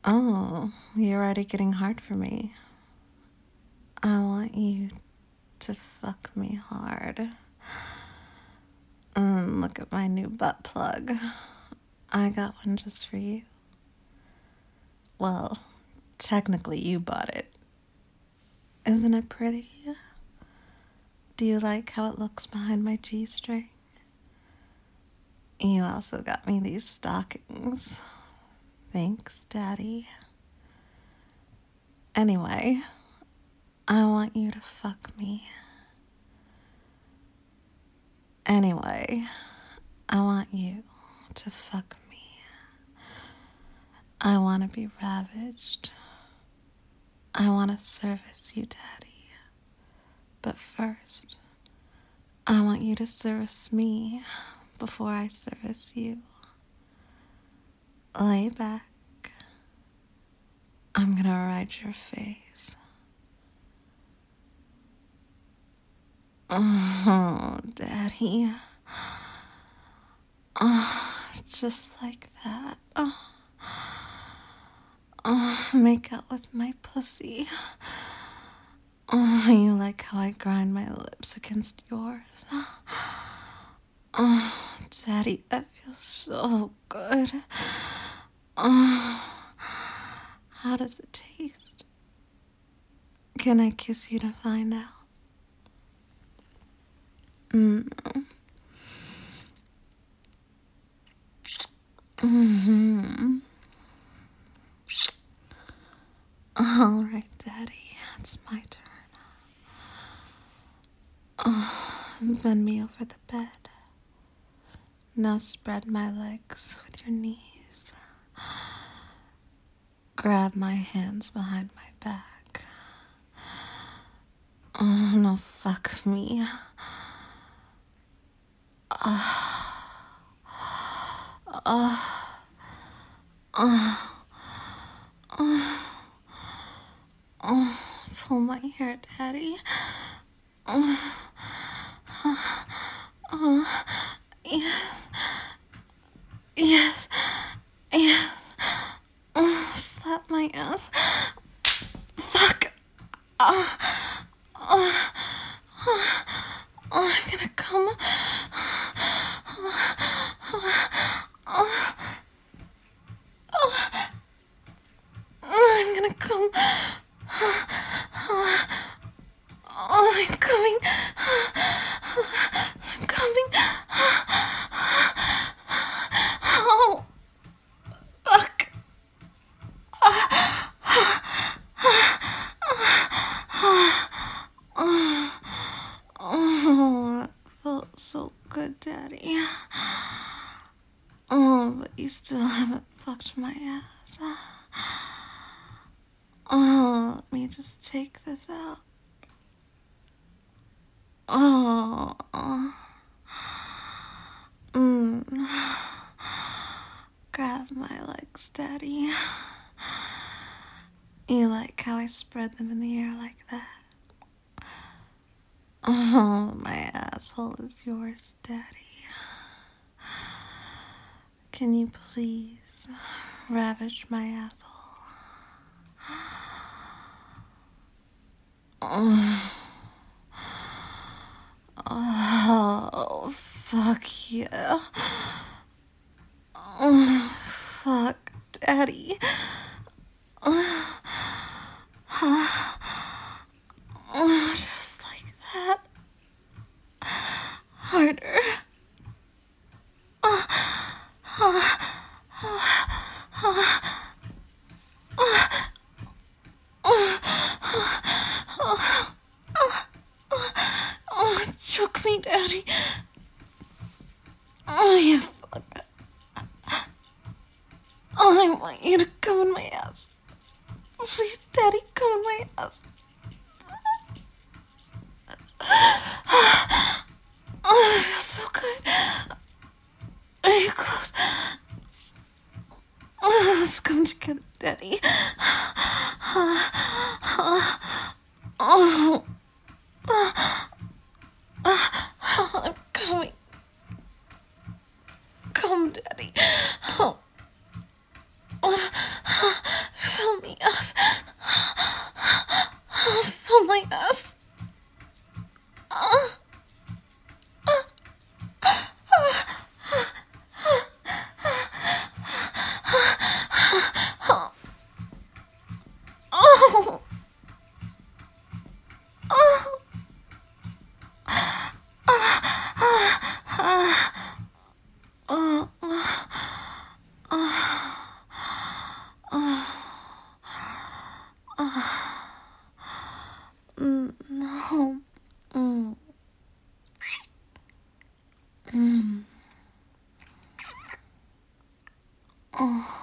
Oh, you're already getting hard for me. I want you to fuck me hard. Look at my new butt plug. I got one just for you. Well, technically you bought it. Isn't it pretty? Do you like how it looks behind my G-string? You also got me these stockings. Thanks, Daddy. Anyway, I want you to fuck me. Anyway, I want you to fuck me. I want to be ravaged. I want to service you, Daddy. But first, I want you to service me before I service you. Lay back. I'm gonna ride your face. Oh, Daddy. Oh, just like that. Oh, make out with my pussy. Oh, you like how I grind my lips against yours? Oh, Daddy, that feels so good. Oh, how does it taste? Can I kiss you to find out? All right, Daddy, it's my turn. Oh, bend me over the bed. Now spread my legs with your knees. Grab my hands behind my back. Oh, no, fuck me. Pull my hair, Daddy. Yes. Yes. Yes. Slap my ass. Fuck. I'm gonna come. I'm gonna come. I'm coming. I'm coming. Oh, fuck. Oh, that felt so good, Daddy. Oh, but you still haven't fucked my ass. Oh, let me just take this out. Oh. Grab my legs, Daddy. You like how I spread them in the air like that? Oh, my asshole is yours, Daddy. Can you please ravage my asshole? Oh, fuck yeah. Oh, fuck, Daddy. Just like that. Harder. Oh, choke me, Daddy. Oh, you fuck. Oh, I want you to come in my ass. Please, Daddy, come in my ass. Oh, that feels so good. Are you close? Oh, let's come together, Daddy. Oh, I'm coming. Come, Daddy. Oh, No. Mm. Mm. Oh.